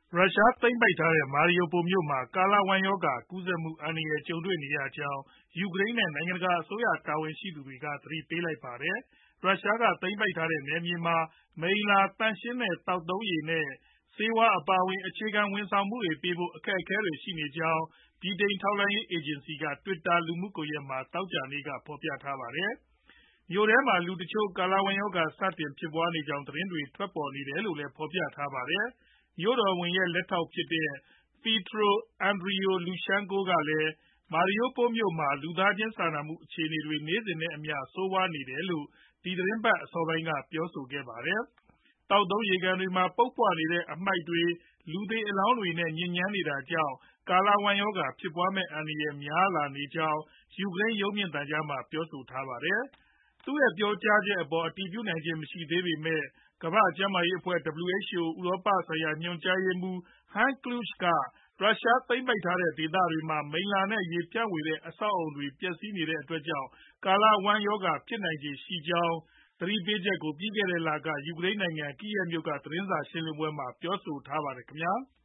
ရုရှားသိမ်းပိုက်ထားတဲ့ Mariupol မြို့မှာ ကာလဝမ်းရောဂါ ကူးစက်မှု အန္တရာယ် ကြုံနေရကြောင်း ယူကရိန်းနဲ့ နိုင်ငံတကာ အစိုးရတာဝန်ရှိသူတွေက သတိပေးလိုက်ပါတယ်။ ရုရှားက သိမ်းပိုက်ထားတဲ့ နယ်မြေမှာ မိလ္လာသန့်ရှင်းတဲ့ သောက်သုံးရေနဲ့ ဆေးဝါး အပါအဝင် အခြေခံ ဝန်ဆောင်မှုတွေပေးဖို့ အခက်အခဲတွေ ရှိနေကြောင်း ဗြိတိန်ထောက်လှမ်းရေး အေဂျင်စီက Twitter လူမှုကွန်ရက်မှာ သောကြာနေ့က ဖော်ပြထားပါတယ်။ မြို့ထဲမှာ လူတချို့ ကာလဝမ်းရောဂါ စတင်ဖြစ်ပွားနေကြောင်း သတင်းတွေ ထွက်ပေါ်နေတယ်လို့လည်း ဖော်ပြထားပါတယ်။ မြို့တော်ဝန်ရဲ့ လက်ထောက်ဖြစ်တဲ့ Petro Andriy Lushchenko ကလည်း Mariupol မြို့မှာ လူသားချင်းစာနာမှု အခြေအနေတွေ နေ့စဉ်နဲ့အမျှ ဆိုးရွားနေတယ်လို့ ဒီသီတင်းပတ် အစောပိုင်းက ပြောဆိုခဲ့ပါတယ်။ သောက်သုံးရေကန်တွေမှာ ပုပ်ပွနေတဲ့ အမှိုက်တွေ၊ လူသေအလောင်းတွေနဲ့ ညစ်ညမ်းနေတာကြောင့် ကာလဝမ်းရောဂါ ဖြစ်ပွားမယ့် အန္တရာယ် များလာနေကြောင်း ယူကရိန်း ရုပ်မြင်သံကြားမှာ ပြောဆိုထားပါတယ်။ သူ့ရဲ့ ပြောကြားချက်အပေါ် အတည်ပြုနိုင်ခြင်း မရှိသေးပေမဲ့ ကမ္ဘာ့ကျန်းမာရေးအဖွဲ့ WHO ဥရောပဆိုင်ရာ ညွှန်ကြားရေးမှူး Hans Kluge က ရုရှားသိမ်းပိုက်ထားတဲ့ ဒေသတွေမှာ မိလ္လာနဲ့ ရေဖြန့်ဝေတဲ့ အဆောက်အဦတွေ ပျက်စီးနေတာကြောင့် ကာလဝမ်းရောဂါ ဖြစ်နိုင်ခြေရှိကြောင်း သတိပေးချက်ကို ပြီးခဲ့တဲ့လက ယူကရိန်းနိုင်ငံ Kyiv မြို့က သတင်းစာရှင်းလင်းပွဲမှာ ပြောဆိုထားပါတယ်ခင်ဗျာ။